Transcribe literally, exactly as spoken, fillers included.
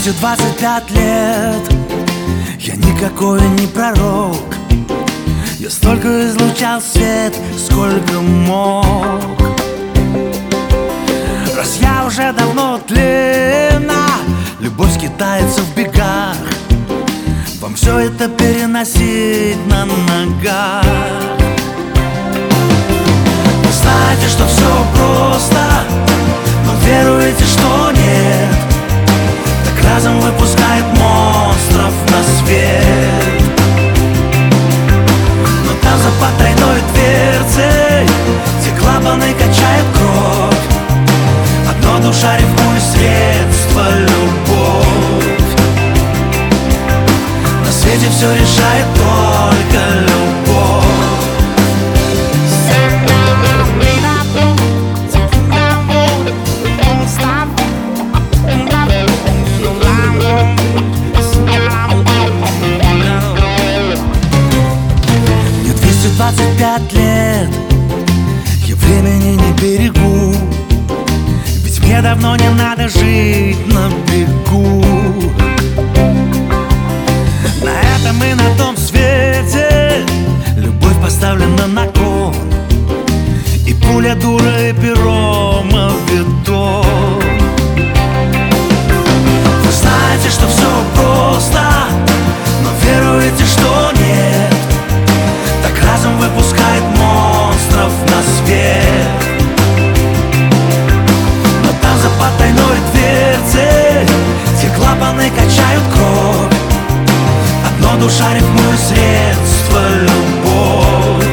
двести двадцать пять лет. Я никакой не пророк. Я столько излучал свет, сколько мог. Раз я уже давно тлена, любовь скитается в бегах. Вам все это переносить на ногах. Вы знаете, что все просто, но веруете, что нет. Так разом выпускает монстров на свет. Но там за потайной дверцей те клапаны качают кровь. Одно душа рифмует средство — любовь. На свете все решает только любовь. Мне двести двадцать пять лет, я времени не берегу. Ведь мне давно не надо жить на бегу. На этом и на том свете любовь поставлена на кон. И пуля дура, и перо мавитон. Вы знаете, что все просто, но веруете, что нет. Так разом выпускает монстров на свет. Но там за потайной дверцей те клапаны качают кровь. Одно душа рифмует средство — любовь.